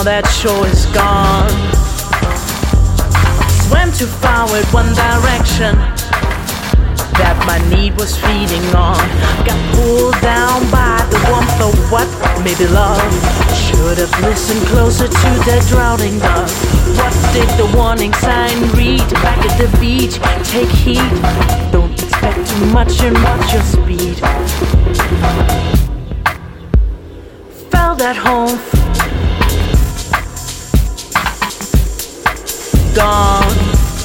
Now that shore is gone. Swam too far with one direction that my need was feeding on. Got pulled down by the warmth of what maybe love. Should have listened closer to the drowning love. What did the warning sign read? Back at the beach, take heed. Don't expect too much and watch your speed. Felt at home. Gone.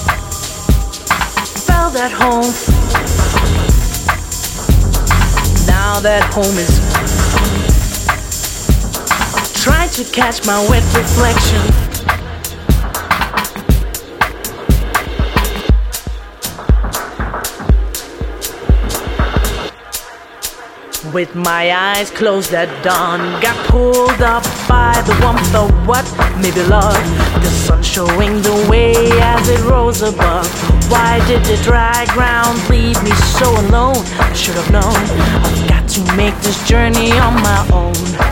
Felt at home. Now that home is trying to catch my wet reflection. With my eyes closed at dawn, got pulled up by the warmth of what maybe love. The sun showing the way as it rose above. Why did the dry ground leave me so alone? I should have known. I've got to make this journey on my own.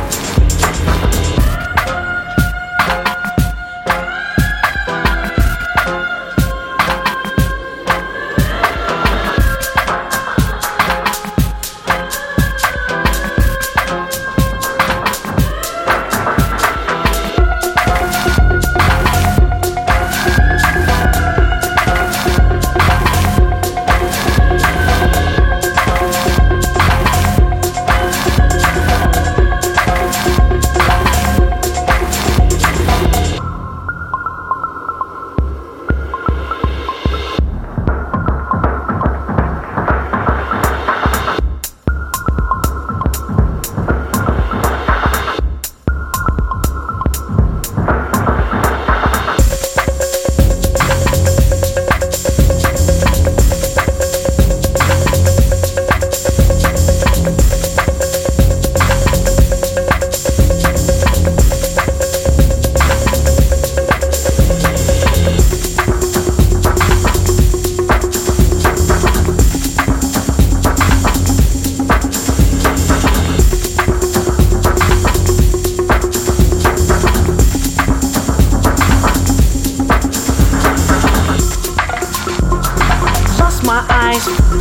My eyes,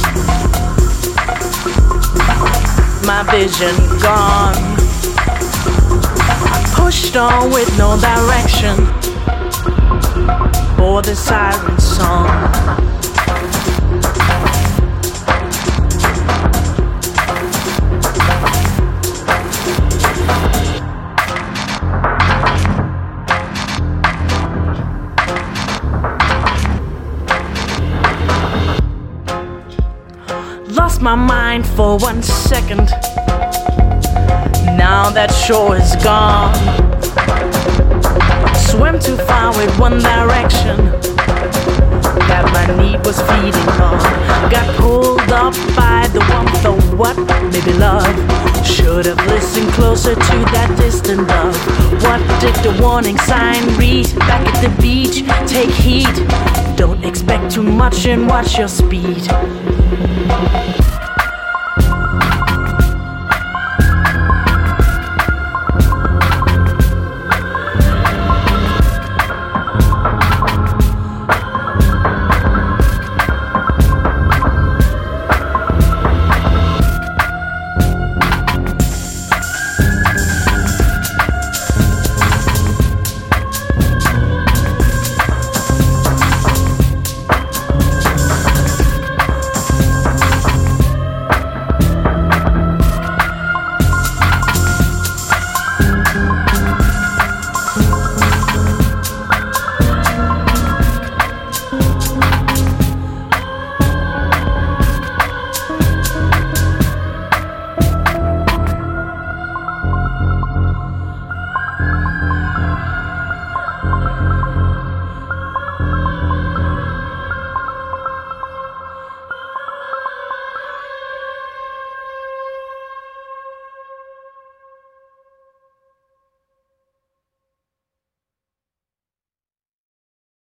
my vision gone. I pushed on with no direction for the siren song. Lost my mind for 1 second. Now that shore is gone. Swam too far with one direction that my need was feeding on. Got pulled up by the warmth of what maybe love. Should have listened closer to that distant love. What did the warning sign read? Back at the beach, take heed. Don't expect too much and watch your speed.